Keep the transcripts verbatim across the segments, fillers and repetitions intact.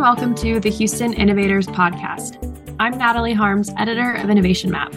welcome to the Houston Innovators Podcast. I'm Natalie Harms, editor of Innovation Map.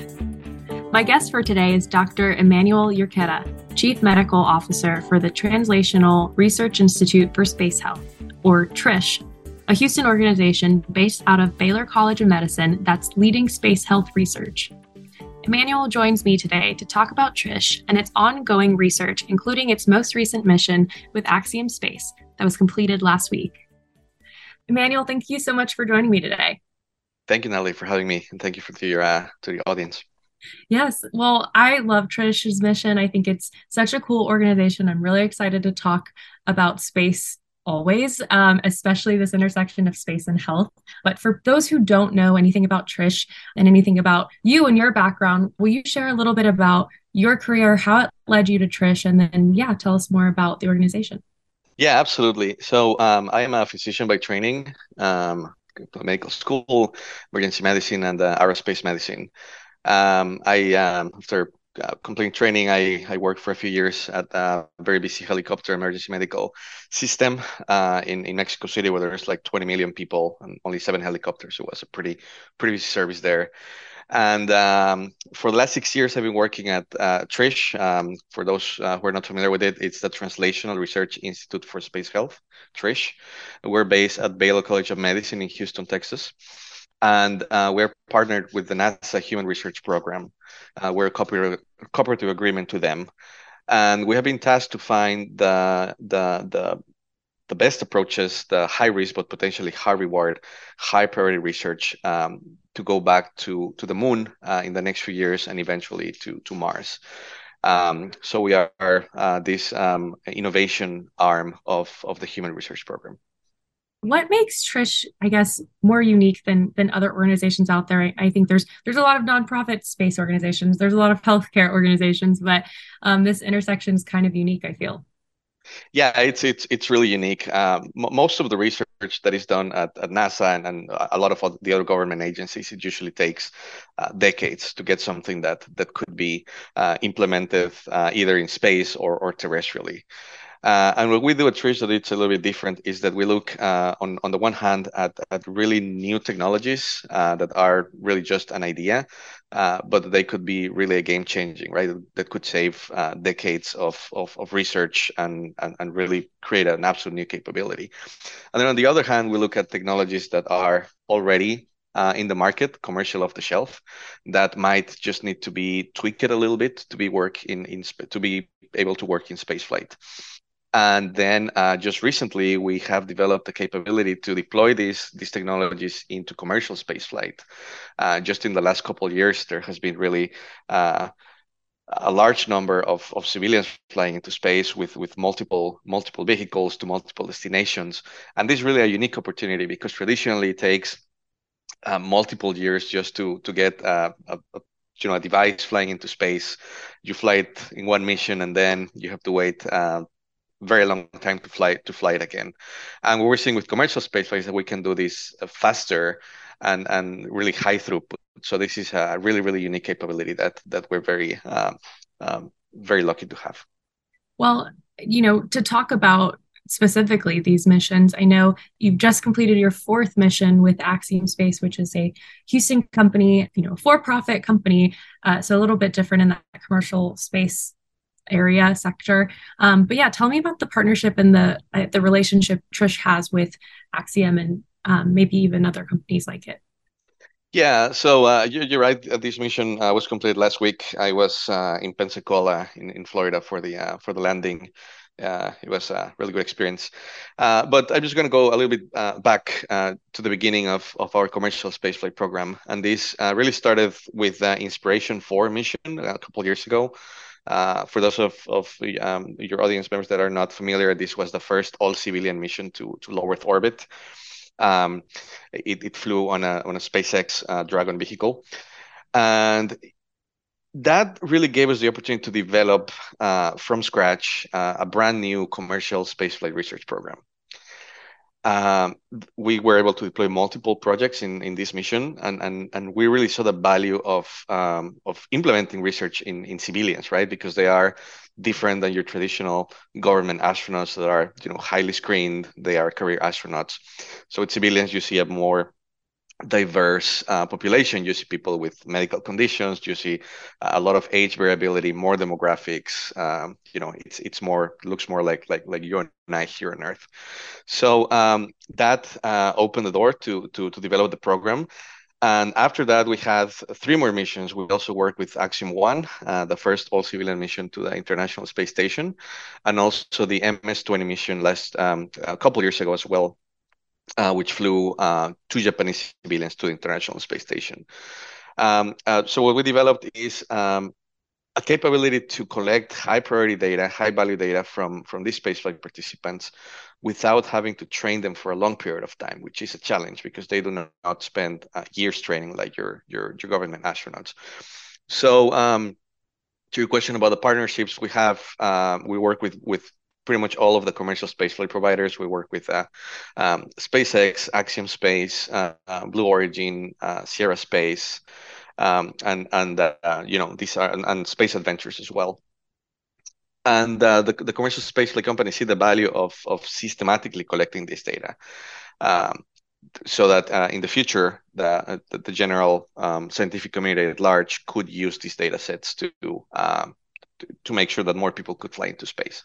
My guest for today is Doctor Emmanuel Urquera, Chief Medical Officer for the Translational Research Institute for Space Health, or TRISH, a Houston organization based out of Baylor College of Medicine that's leading space health research. Emmanuel joins me today to talk about TRISH and its ongoing research, including its most recent mission with Axiom Space that was completed last week. Emmanuel, thank you so much for joining me today. Thank you, Natalie, for having me, and thank you for to your uh, to the audience. Yes, well, I love TRISH's mission. I think it's such a cool organization. I'm really excited to talk about space always, um, especially this intersection of space and health. But for those who don't know anything about TRISH and anything about you and your background, will you share a little bit about your career, how it led you to TRISH, and then, yeah, tell us more about the organization. Yeah, absolutely. So um, I am a physician by training, um, medical school, emergency medicine, and uh, aerospace medicine. Um, I um, after uh, completing training, I, I worked for a few years at a very busy helicopter emergency medical system uh, in in Mexico City, where there's like twenty million people and only seven helicopters. So it was a pretty pretty busy service there. And um, for the last six years, I've been working at uh, TRISH. Um, for those uh, who are not familiar with it, it's the Translational Research Institute for Space Health, TRISH. We're based at Baylor College of Medicine in Houston, Texas. And uh, we're partnered with the NASA Human Research Program. Uh, we're a cooperative, cooperative agreement to them. And we have been tasked to find the, the, the the best approaches, the high risk but potentially high reward, high priority research um, to go back to to the moon uh, in the next few years and eventually to to Mars. Um, so we are uh, this um, innovation arm of of the Human Research Program. What makes TRISH, I guess, more unique than than other organizations out there? I, I think there's there's a lot of nonprofit space organizations, there's a lot of healthcare organizations, but um, this intersection is kind of unique, I feel. Yeah, it's it's it's really unique. Um, m- most of the research that is done at, at NASA and, and a lot of the other government agencies, it usually takes uh, decades to get something that that could be uh, implemented uh, either in space or or terrestrially. Uh, and what we do at TRISH that it's a little bit different is that we look uh, on, on the one hand at, at really new technologies uh, that are really just an idea, uh, but they could be really a game changing, right? That could save uh, decades of, of, of research and, and, and really create an absolute new capability. And then on the other hand, we look at technologies that are already uh, in the market, commercial off the shelf, that might just need to be tweaked a little bit to be work in, in to be able to work in space flight. And then uh, just recently, we have developed the capability to deploy these, these technologies into commercial spaceflight. Uh, just in the last couple of years, there has been really uh, a large number of, of civilians flying into space with, with multiple multiple vehicles to multiple destinations. And this is really a unique opportunity because traditionally it takes uh, multiple years just to, to get uh, a, a you know, a device flying into space. You fly it in one mission and then you have to wait uh, very long time to fly to fly it again. And what we're seeing with commercial space flights that we can do this faster and and really high throughput. So this is a really really unique capability that that we're very um, um, very lucky to have. Well, you know, to talk about specifically these missions, I know you've just completed your fourth mission with Axiom Space, which is a Houston company, you know, for-profit company, uh, so a little bit different in that commercial space area sector. Um, but yeah, tell me about the partnership and the uh, the relationship TRISH has with Axiom and um, maybe even other companies like it. Yeah, so uh, you, you're right. This mission uh, was completed last week. I was uh, in Pensacola in, in Florida for the uh, for the landing. Uh, it was a really good experience. Uh, but I'm just going to go a little bit uh, back uh, to the beginning of, of our commercial spaceflight program. And this uh, really started with the Inspiration four mission a couple of years ago. Uh, for those of, of um, your audience members that are not familiar, this was the first all-civilian mission to, to low Earth orbit. Um, it, it flew on a, on a SpaceX uh, Dragon vehicle. And that really gave us the opportunity to develop uh, from scratch uh, a brand new commercial spaceflight research program. um, we were able to deploy multiple projects in, in this mission, and, and, and we really saw the value of um, of implementing research in, in civilians, right? Because they are different than your traditional government astronauts that are, you know, highly screened. They are career astronauts. So with civilians, you see a more diverse uh, population. You see people with medical conditions. You see a lot of age variability, more demographics. Um, you know, it's it's more looks more like like like you and I here on Earth. So um, that uh, opened the door to to to develop the program. And after that, we had three more missions. We also worked with Axiom One, uh, the first all-civilian mission to the International Space Station, and also the M S twenty mission last um, a couple years ago as well, uh, which flew uh, two Japanese civilians to the International Space Station. Um, uh, so what we developed is um, a capability to collect high priority data, high value data from, from these spaceflight participants without having to train them for a long period of time, which is a challenge because they do not spend uh, years training like your, your, your government astronauts. So um, to your question about the partnerships, we have, uh, we work with, with pretty much all of the commercial spaceflight providers. We work with uh, um, SpaceX, Axiom Space, uh, uh, Blue Origin, uh, Sierra Space, um, and and uh, you know these are and, and Space Adventures as well. And uh, the the commercial spaceflight companies see the value of of systematically collecting this data, um, so that uh, in the future the the, the general um, scientific community at large could use these data sets to um, to, to make sure that more people could fly into space.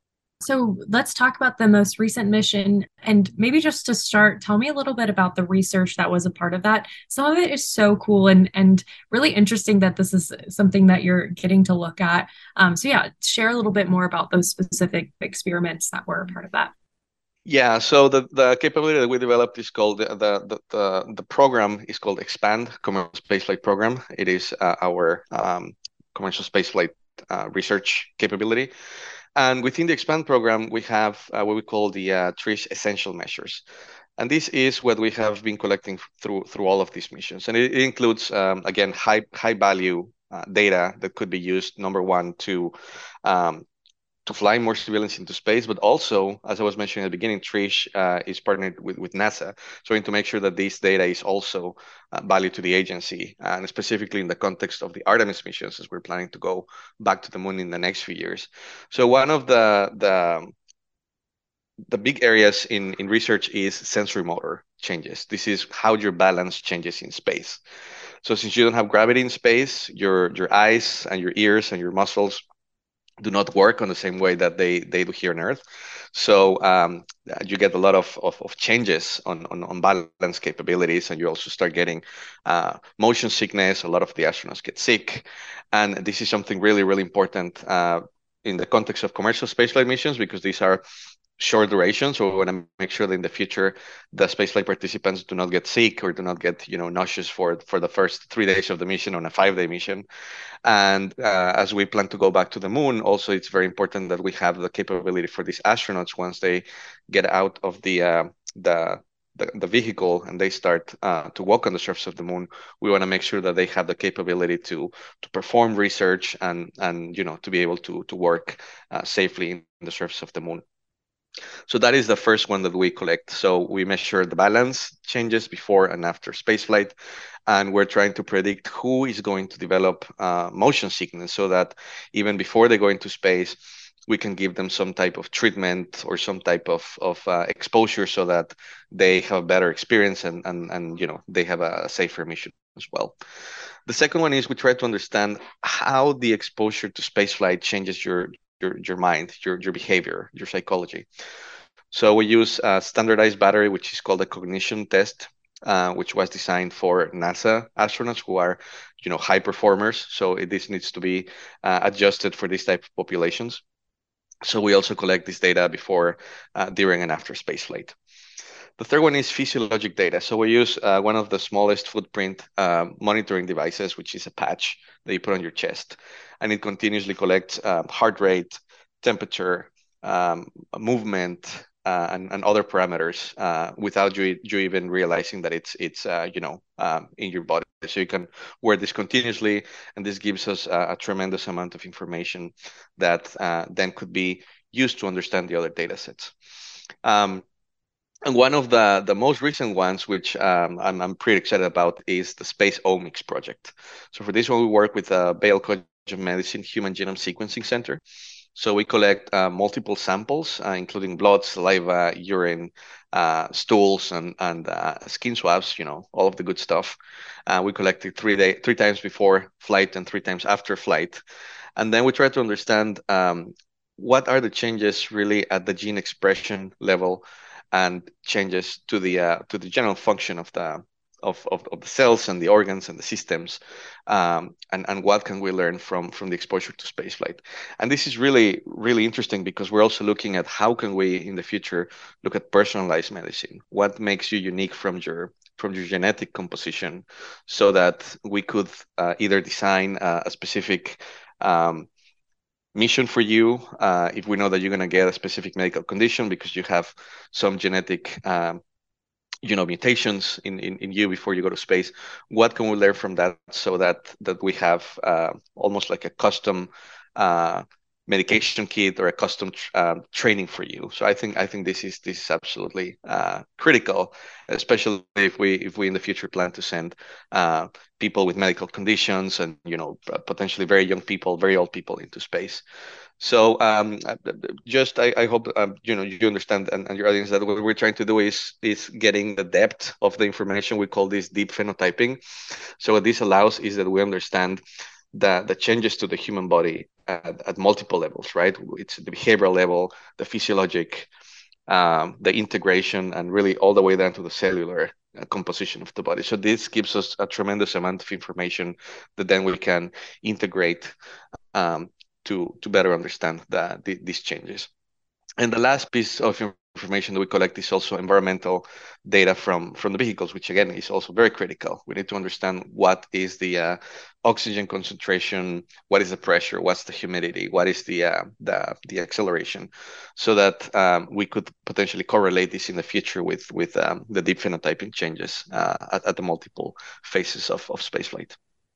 So let's talk about the most recent mission. And maybe just to start, tell me a little bit about the research that was a part of that. Some of it is so cool and, and really interesting that this is something that you're getting to look at. Um, so yeah, share a little bit more about those specific experiments that were a part of that. Yeah, so the, the capability that we developed is called the the the, the program is called Expand Commercial Spaceflight Program. It is uh, our um, commercial spaceflight uh, research capability. And within the Expand program, we have uh, what we call the uh, TRISH essential measures. And this is what we have been collecting through through all of these missions. And it, it includes, um, again, high high value uh, data that could be used, number one, to um, to fly more civilians into space, but also, as I was mentioning at the beginning, TRISH uh, is partnered with, with NASA, trying to make sure that this data is also uh, valued to the agency, and specifically in the context of the Artemis missions, as we're planning to go back to the moon in the next few years. So one of the the the big areas in, in research is sensory motor changes. This is how your balance changes in space. So since you don't have gravity in space, your your eyes and your ears and your muscles do not work on the same way that they they do here on Earth. So um, you get a lot of, of, of changes on, on, on balance capabilities, and you also start getting uh, motion sickness. A lot of the astronauts get sick. And this is something really, really important uh, in the context of commercial spaceflight missions, because these are short duration. So we want to make sure that in the future, the spaceflight participants do not get sick or do not get, you know, nauseous for, for the first three days of the mission on a five day mission. And uh, as we plan to go back to the moon, also, it's very important that we have the capability for these astronauts, once they get out of the, uh, the, the, the vehicle and they start uh, to walk on the surface of the moon, we want to make sure that they have the capability to to perform research and, and you know, to be able to, to work uh, safely in the surface of the moon. So that is the first one that we collect. So we measure the balance changes before and after spaceflight, and we're trying to predict who is going to develop uh, motion sickness, so that even before they go into space, we can give them some type of treatment or some type of, of uh, exposure, so that they have a better experience and, and, and you know, they have a safer mission as well. The second one is we try to understand how the exposure to spaceflight changes your your your mind, your your behavior, your psychology. So we use a standardized battery, which is called a cognition test, uh, which was designed for NASA astronauts who are, you know, high performers. So it, this needs to be uh, adjusted for these type of populations. So we also collect this data before, uh, during, and after spaceflight. The third one is physiologic data. So we use uh, one of the smallest footprint uh, monitoring devices, which is a patch that you put on your chest, and it continuously collects uh, heart rate, temperature, um, movement, uh, and, and other parameters uh, without you, you even realizing that it's it's uh, you know um, in your body. So you can wear this continuously, and this gives us a, a tremendous amount of information that uh, then could be used to understand the other data sets. Um, And one of the, the most recent ones, which um, I'm, I'm pretty excited about, is the Space Omics project. So for this one, we work with the Baylor College of Medicine Human Genome Sequencing Center. So we collect uh, multiple samples, uh, including blood, saliva, urine, uh, stools, and and uh, skin swabs. You know, all of the good stuff. Uh, we collect it three day, three times before flight and three times after flight, and then we try to understand um, what are the changes really at the gene expression level, and changes to the uh, to the general function of the of, of, of the cells and the organs and the systems, um, and and what can we learn from from the exposure to spaceflight. And this is really really interesting because we're also looking at how can we in the future look at personalized medicine. What makes you unique from your from your genetic composition, so that we could uh, either design uh, a specific um, mission for you, uh, if we know that you're going to get a specific medical condition because you have some genetic um, you know mutations in, in in you before you go to space. What can we learn from that, so that that we have uh, almost like a custom uh, medication kit or a custom tr- um, training for you. So I think I think this is this is absolutely uh, critical, especially if we if we in the future plan to send uh, people with medical conditions, and you know potentially very young people, very old people into space. So um, uh, just I, I hope um, you know you understand, and, and your audience, that what we're trying to do is is getting the depth of the information. We call this deep phenotyping. So what this allows is that we understand the the changes to the human body at, at multiple levels, right? It's the behavioral level, the physiologic, um, the integration, and really all the way down to the cellular uh, composition of the body. So this gives us a tremendous amount of information that then we can integrate um, to to better understand the, the, these changes. And the last piece of information that we collect is also environmental data from from the vehicles, which again is also very critical. We need to understand what is the uh, oxygen concentration, what is the pressure, what's the humidity, what is the uh, the the acceleration, so that um, we could potentially correlate this in the future with with um, the deep phenotyping changes uh, at, at the multiple phases of, of spaceflight.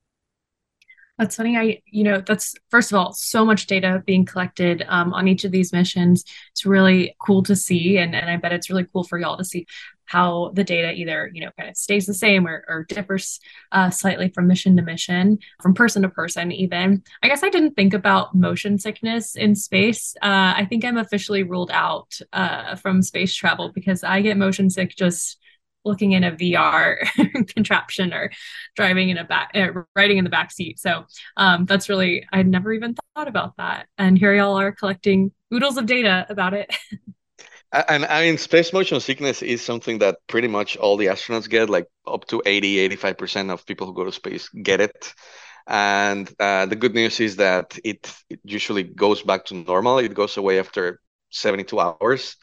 That's funny. I, you know, that's first of all, so much data being collected um, on each of these missions. It's really cool to see. And, and I bet it's really cool for y'all to see how the data either, you know, kind of stays the same or, or differs uh, slightly from mission to mission, from person to person, even. I guess I didn't think about motion sickness in space. Uh, I think I'm officially ruled out uh, from space travel because I get motion sick just looking in a V R contraption or driving in a back, uh, riding in the back seat. So um, that's really, I'd never even thought about that. And here y'all are collecting oodles of data about it. And I mean, space motion sickness is something that pretty much all the astronauts get, like up to eighty, eighty-five percent of people who go to space get it. And uh, the good news is that it, it usually goes back to normal. It goes away after seventy-two hours.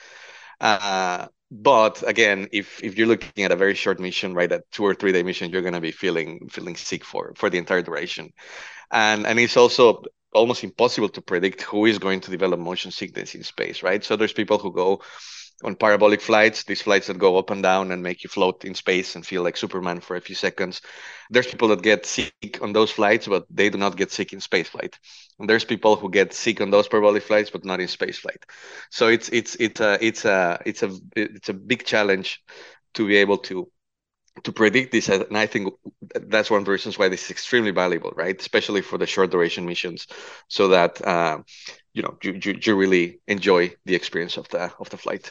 Uh, but again, if if you're looking at a very short mission, right, a two or three day mission, you're going to be feeling feeling sick for for the entire duration. And and it's also almost impossible to predict who is going to develop motion sickness in space, right? So there's people who go on parabolic flights, these flights that go up and down and make you float in space and feel like Superman for a few seconds. There's people that get sick on those flights, but they do not get sick in space flight. And there's people who get sick on those parabolic flights, but not in space flight. So it's it's it's a it's a it's a it's a big challenge to be able to to predict this. And I think that's one of the reasons why this is extremely valuable, right? Especially for the short duration missions, so that uh, you know you, you you really enjoy the experience of the of the flight.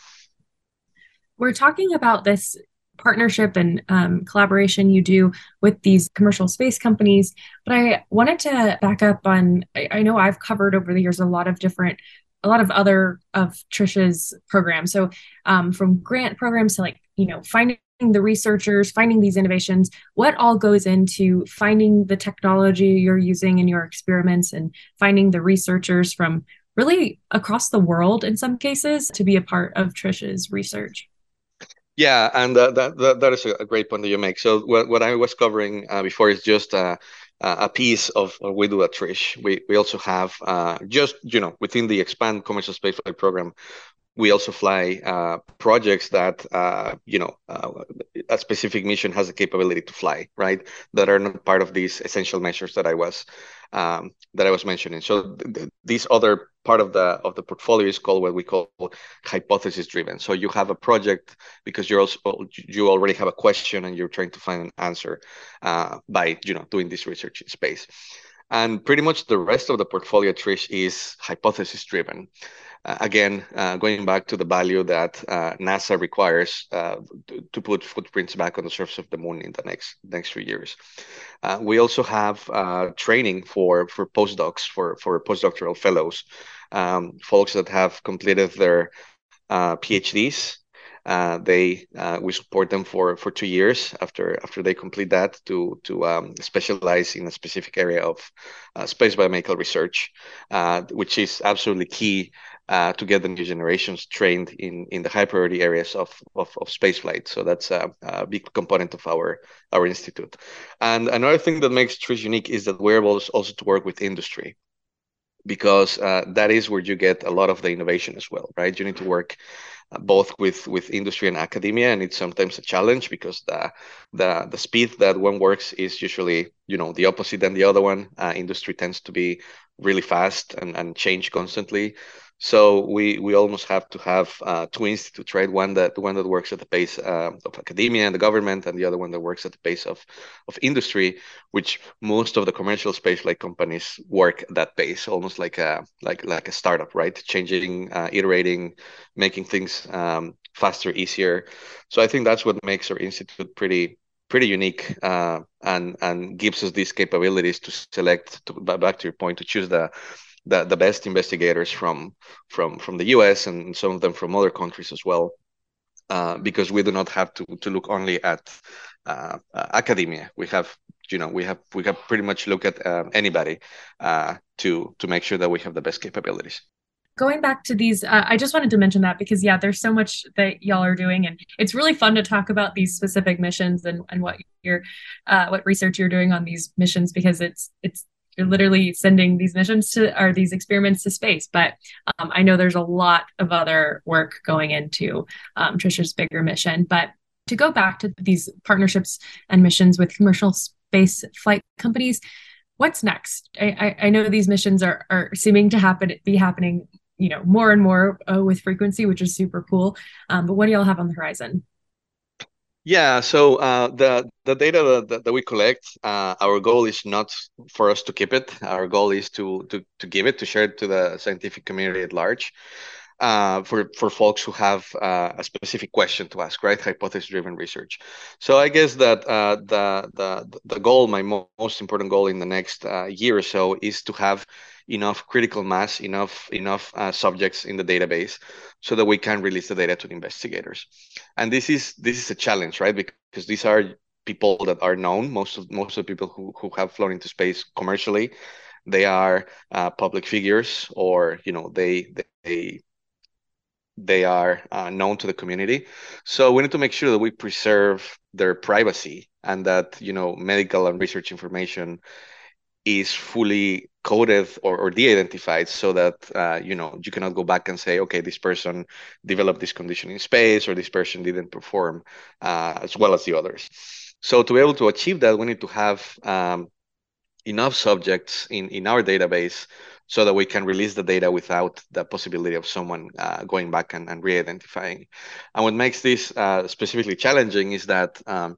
We're talking about this partnership and um, collaboration you do with these commercial space companies, but I wanted to back up on, I, I know I've covered over the years a lot of different, a lot of other of Trish's programs. So um, from grant programs to like, you know, finding the researchers, finding these innovations, what all goes into finding the technology you're using in your experiments and finding the researchers from really across the world in some cases to be a part of Trish's research? Yeah, and uh, that, that that is a great point that you make. So what, what I was covering uh, before is just uh, a piece of what we do at Trish. We we also have uh, just you know within the Expand Commercial Spaceflight Program, we also fly uh, projects that uh, you know uh, a specific mission has the capability to fly, right? That are not part of these essential measures that I was um, that I was mentioning. So th th this other part of the of the portfolio is called what we call hypothesis driven. So you have a project because you're also you already have a question and you're trying to find an answer uh, by you know doing this research in space. And pretty much the rest of the portfolio, Trish, is hypothesis driven. Uh, again, uh, going back to the value that uh, NASA requires uh, to, to put footprints back on the surface of the moon in the next next few years. Uh, we also have uh, training for for postdocs, for for postdoctoral fellows, um, folks that have completed their uh, PhDs. Uh, they uh, we support them for for two years after after they complete that to to um, specialize in a specific area of uh, space biomedical research, uh, which is absolutely key uh, to get the new generations trained in in the high priority areas of of, of spaceflight. So that's a, a big component of our our institute. And another thing that makes Trish unique is that we're able also to work with industry, because uh, that is where you get a lot of the innovation as well, right? You need to work uh, both with with industry and academia, and it's sometimes a challenge because the the the speed that one works is usually you know the opposite than the other one. Uh, industry tends to be really fast and, and change constantly. So we we almost have to have uh, two institutes, right? One that one that works at the pace uh, of academia and the government, and the other one that works at the pace of of industry, which most of the commercial spaceflight companies work at that pace, almost like a like like a startup, right? Changing, uh, iterating, making things um, faster, easier. So I think that's what makes our institute pretty pretty unique, uh, and and gives us these capabilities to select, to, back to your point, to choose the the, the best investigators from from from the U S and some of them from other countries as well, uh, because we do not have to to look only at uh, uh, academia. We have you know we have we have pretty much look at um, anybody uh, to to make sure that we have the best capabilities. Going back to these, uh, I just wanted to mention that because, yeah, there's so much that y'all are doing, and it's really fun to talk about these specific missions and, and what you're, uh, what research you're doing on these missions, because it's it's you're literally sending these missions to or these experiments to space. But um, I know there's a lot of other work going into um, Trisha's bigger mission. But to go back to these partnerships and missions with commercial space flight companies, what's next? I, I, I know these missions are are seeming to happen be happening you know, more and more uh, with frequency, which is super cool. Um, but what do y'all have on the horizon? Yeah, so uh, the the data that, that we collect, uh, our goal is not for us to keep it. Our goal is to to to give it, to share it to the scientific community at large. Uh, for for folks who have uh, a specific question to ask, right? Hypothesis-driven research. So I guess that uh, the the the goal, my mo most important goal in the next uh, year or so, is to have enough critical mass, enough enough uh, subjects in the database, so that we can release the data to the investigators. And this is this is a challenge, right? Because these are people that are known. Most of most of the people who who have flown into space commercially, they are uh, public figures, or you know they they they are uh, known to the community. So we need to make sure that we preserve their privacy, and that you know medical and research information is fully coded or, or de-identified, so that uh, you know you cannot go back and say, okay, this person developed this condition in space, or this person didn't perform uh, as well as the others. So to be able to achieve that, we need to have um, enough subjects in, in our database so that we can release the data without the possibility of someone uh, going back and, and re-identifying. And what makes this uh, specifically challenging is that um,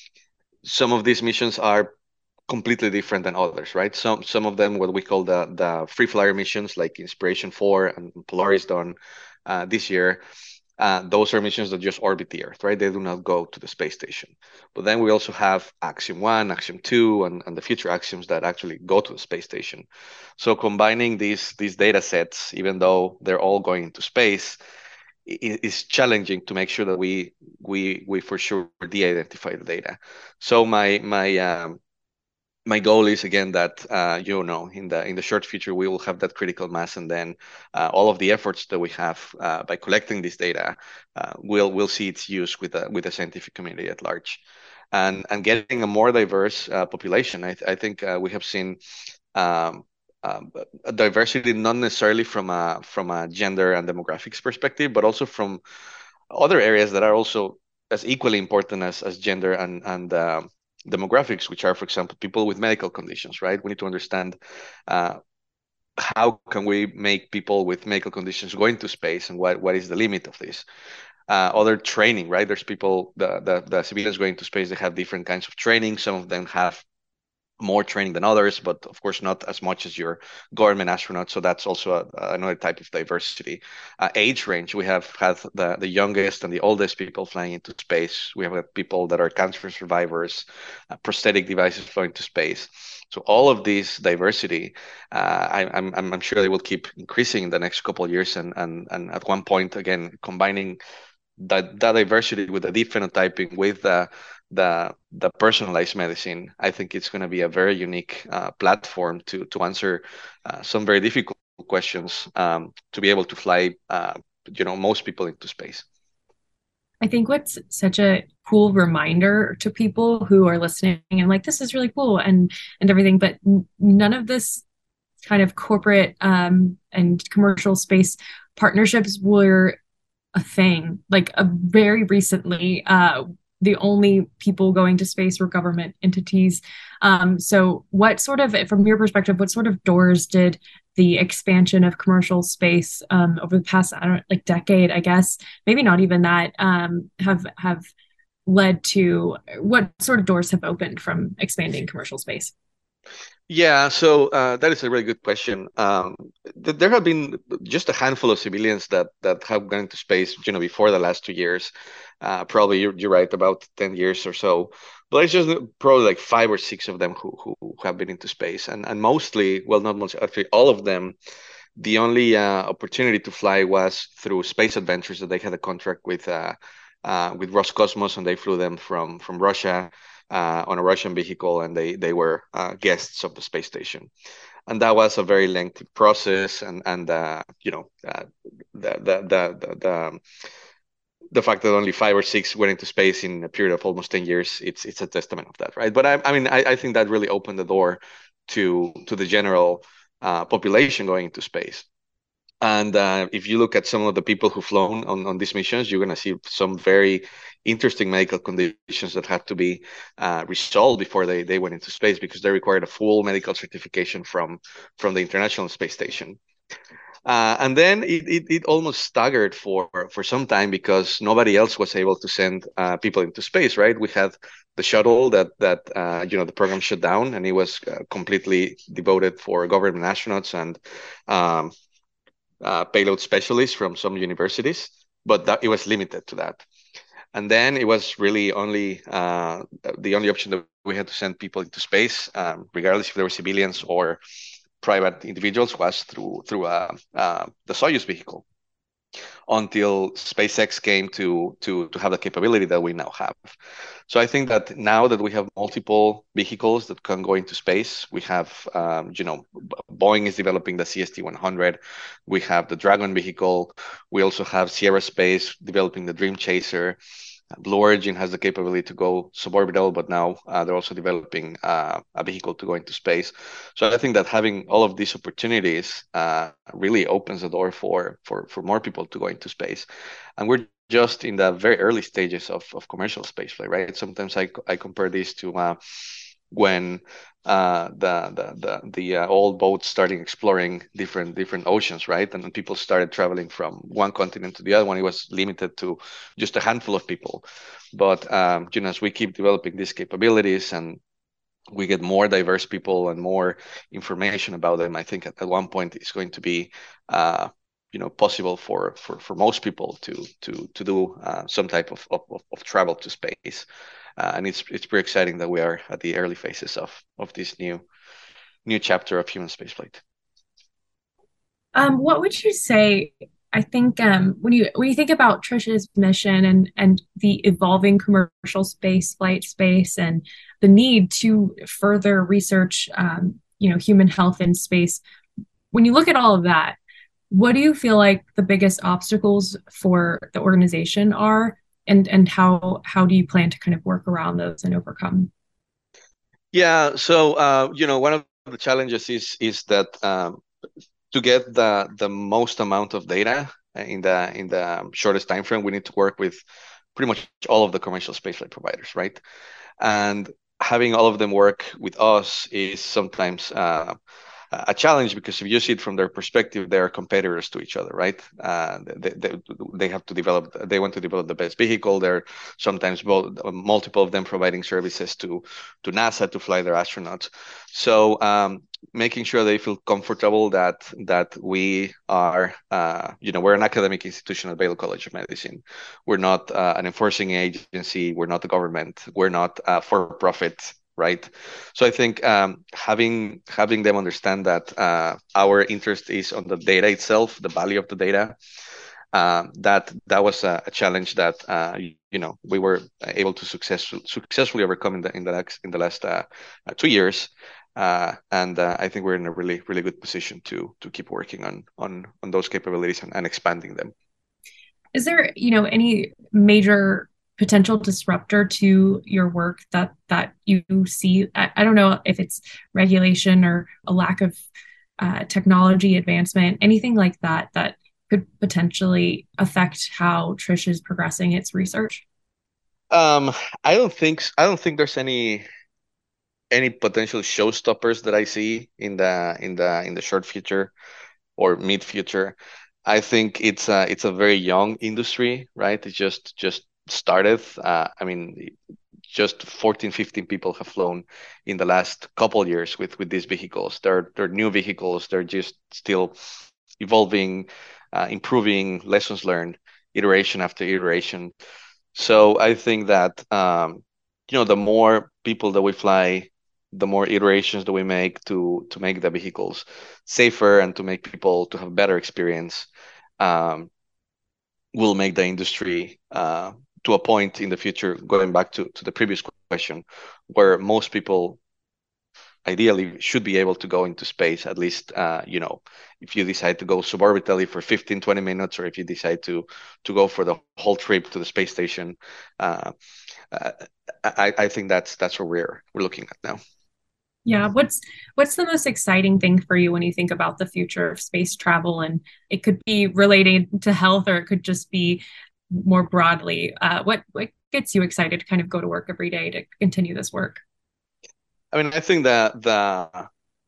some of these missions are completely different than others, right? Some some of them, what we call the the free flyer missions, like Inspiration four and Polaris Dawn uh, this year, uh, those are missions that just orbit the Earth, right? They do not go to the space station. But then we also have Axiom one, Axiom two, and, and the future Axioms that actually go to the space station. So combining these these data sets, even though they're all going into space, is challenging to make sure that we we we for sure de-identify the data. So my my um, my goal is again that uh, you know in the in the short future we will have that critical mass, and then uh, all of the efforts that we have uh, by collecting this data uh, will will see its use with the with the scientific community at large, and and getting a more diverse uh, population. I, th I think uh, we have seen um, um, a diversity not necessarily from a from a gender and demographics perspective, but also from other areas that are also as equally important as as gender and and uh, demographics, which are, for example, people with medical conditions, right? We need to understand uh, how can we make people with medical conditions go into space, and what, what is the limit of this. Uh, other training, right? There's people, the, the, the civilians going to space, they have different kinds of training. Some of them have more training than others, but of course not as much as your government astronauts. So that's also a, another type of diversity. Uh, age range, we have had the, the youngest and the oldest people flying into space. We have had people that are cancer survivors, uh, prosthetic devices flying to space. So all of this diversity, uh, I, I'm, I'm sure they will keep increasing in the next couple of years. And, and, and at one point, again, combining that, that diversity with the deep phenotyping, with the the the personalized medicine, I think it's going to be a very unique uh, platform to to answer uh, some very difficult questions, um, to be able to fly, uh, you know, most people into space. I think what's such a cool reminder to people who are listening and like, this is really cool and and everything, but none of this kind of corporate um, and commercial space partnerships were a thing. Like a very recently, uh, the only people going to space were government entities. Um, so what sort of, from your perspective, what sort of doors did the expansion of commercial space um, over the past, I don't like decade, I guess, maybe not even that, um, have have led to, what sort of doors have opened from expanding commercial space? Yeah, so uh, that is a really good question. Um, th there have been just a handful of civilians that that have gone into space, you know, before the last two years. Uh, probably you're, you're right, about ten years or so. But it's just probably like five or six of them who who have been into space, and and mostly, well, not most, actually, all of them. The only uh, opportunity to fly was through Space Adventures, that they had a contract with uh, uh, with Roscosmos, and they flew them from from Russia uh, on a Russian vehicle, and they they were uh, guests of the space station. And that was a very lengthy process, and and uh, you know uh, the, the the the the the fact that only five or six went into space in a period of almost ten years, it's it's a testament of that, right? But I, I mean, I, I think that really opened the door to to the general uh, population going into space. And uh, if you look at some of the people who've flown on, on these missions, you're going to see some very interesting medical conditions that had to be uh, resolved before they, they went into space, because they required a full medical certification from, from the International Space Station. Uh, and then it, it, it almost staggered for, for some time, because nobody else was able to send uh, people into space, right? We had the shuttle that, that uh, you know, the program shut down, and it was uh, completely devoted for government astronauts and um, uh, payload specialists from some universities, but that, it was limited to that. And then it was really only uh, the only option that we had to send people into space, um, regardless if they were civilians or private individuals, was through through uh, uh, the Soyuz vehicle, until SpaceX came to to to have the capability that we now have. So I think that now that we have multiple vehicles that can go into space, we have, um, you know, Boeing is developing the C S T one hundred. We have the Dragon vehicle. We also have Sierra Space developing the Dream Chaser. Blue Origin has the capability to go suborbital, but now uh, they're also developing uh, a vehicle to go into space. So I think that having all of these opportunities uh, really opens the door for, for, for more people to go into space. And we're just in the very early stages of, of commercial spaceflight, right? Sometimes I, I compare this to uh, when uh, the the the, the uh, old boats starting exploring different different oceans, right? And people started traveling from one continent to the other one. It was limited to just a handful of people. But um, you know, as we keep developing these capabilities and we get more diverse people and more information about them, I think at, at one point it's going to be uh, you know, possible for for for most people to to to do uh, some type of, of of travel to space. Uh, and it's it's pretty exciting that we are at the early phases of of this new new chapter of human spaceflight. Um, what would you say? I think um, when you when you think about Trish's mission and and the evolving commercial space flight space and the need to further research, um, you know, human health in space, when you look at all of that, what do you feel like the biggest obstacles for the organization are, and and how how do you plan to kind of work around those and overcome? Yeah, so uh, you know, one of the challenges is is that um, to get the the most amount of data in the in the shortest time frame, we need to work with pretty much all of the commercial spaceflight providers, right? And having all of them work with us is sometimes uh, a challenge, because if you see it from their perspective, they are competitors to each other, right? Uh, they, they, they have to develop, they want to develop the best vehicle. They're sometimes both, multiple of them providing services to, to NASA to fly their astronauts. So um, making sure they feel comfortable that that we are, uh, you know, we're an academic institution at Baylor College of Medicine. We're not uh, an enforcing agency. We're not the government. We're not uh, for profit, right? So I think um, having having them understand that uh, our interest is on the data itself, the value of the data. Um, that that was a, a challenge that uh, you, you know we were able to successfully successfully overcome in the in the next in the last uh, uh, two years. Uh, and uh, I think we're in a really, really good position to to keep working on on on those capabilities and, and expanding them. Is there, you know, any major potential disruptor to your work that that you see? I, I don't know if it's regulation or a lack of uh, technology advancement, anything like that that could potentially affect how Trish is progressing its research. Um, I don't think I don't think there's any any potential showstoppers that I see in the in the in the short future or mid future. I think it's a it's a very young industry, right? It just just started. Uh, I mean, just fourteen, fifteen people have flown in the last couple years with with these vehicles. They're they're new vehicles. They're just still evolving, uh, improving, lessons learned, iteration after iteration. So I think that um, you know the more people that we fly, the more iterations that we make to to make the vehicles safer and to make people to have better experience, um, will make the industry uh, to a point in the future, going back to, to the previous question, where most people ideally should be able to go into space, at least, uh, you know, if you decide to go suborbitally for fifteen, twenty minutes, or if you decide to to go for the whole trip to the space station. Uh, uh, I, I think that's that's what we're we're looking at now. Yeah, what's what's the most exciting thing for you when you think about the future of space travel? And it could be related to health, or it could just be more broadly. Uh, what what gets you excited to kind of go to work every day to continue this work? I mean, I think that the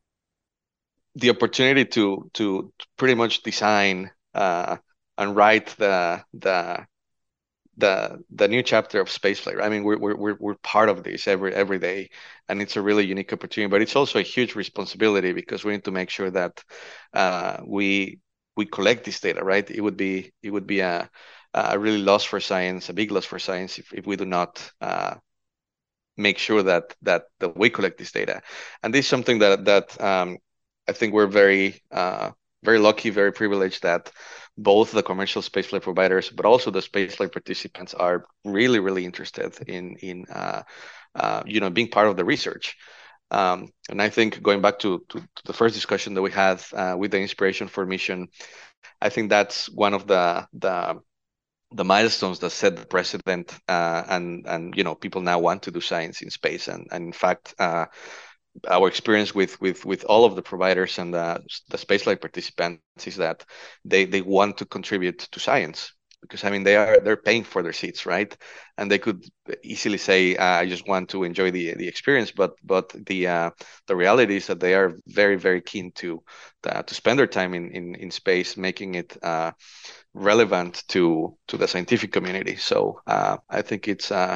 the opportunity to to pretty much design uh, and write the the the the new chapter of spaceflight. I mean, we're we're we're part of this every every day, and it's a really unique opportunity. But it's also a huge responsibility, because we need to make sure that uh, we we collect this data, right? It would be it would be a a really loss for science, a big loss for science, if, if we do not uh, make sure that that that we collect this data. And this is something that that um, I think we're very uh, very lucky, very privileged that both the commercial spaceflight providers, but also the spaceflight participants, are really, really interested in in uh, uh, you know being part of the research. Um, and I think going back to, to, to the first discussion that we had uh, with the Inspiration four mission, I think that's one of the the the milestones that set the precedent, uh, and and you know people now want to do science in space, and, and in fact. Uh, our experience with with with all of the providers and the, the spaceflight participants is that they they want to contribute to science, because I mean they are they're paying for their seats, right? And they could easily say uh, I just want to enjoy the the experience, but but the uh, the reality is that they are very, very keen to uh, to spend their time in in, in space, making it uh, relevant to to the scientific community. So uh, I think it's uh,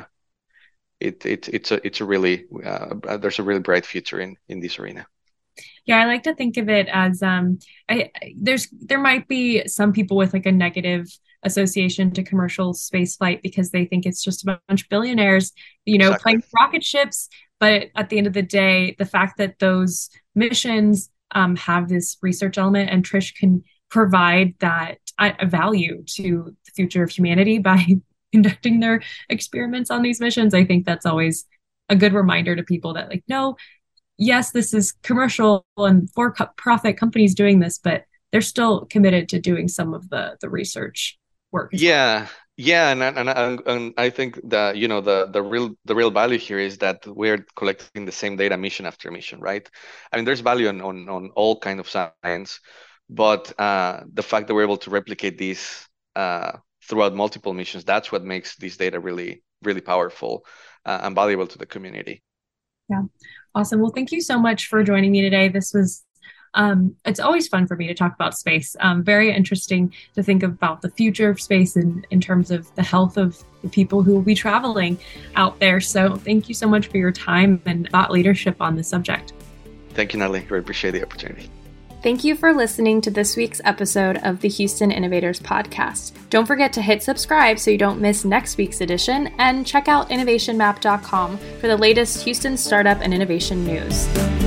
it, it it's a it's a really uh, there's a really bright future in in this arena. Yeah, I like to think of it as um, I, there's there might be some people with like a negative association to commercial space flight because they think it's just a bunch of billionaires, you know, Exactly. playing rocket ships. But at the end of the day, the fact that those missions um, have this research element, and Trish can provide that uh, value to the future of humanity by conducting their experiments on these missions, I think that's always a good reminder to people that, like, no, yes, this is commercial and for profit companies doing this, but they're still committed to doing some of the the research work as well. Yeah, yeah, and and, and and I think that you know the the real the real value here is that we're collecting the same data mission after mission, right? I mean, there's value on on, on all kind of science, but uh, the fact that we're able to replicate these uh, throughout multiple missions, that's what makes this data really really powerful uh, and valuable to the community. Yeah. Awesome. Well, thank you so much for joining me today. This was Um, it's always fun for me to talk about space. Um, very interesting to think about the future of space and in terms of the health of the people who will be traveling out there. So thank you so much for your time and thought leadership on this subject. Thank you, Natalie. I appreciate the opportunity. Thank you for listening to this week's episode of the Houston Innovators Podcast. Don't forget to hit subscribe so you don't miss next week's edition, and check out innovation map dot com for the latest Houston startup and innovation news.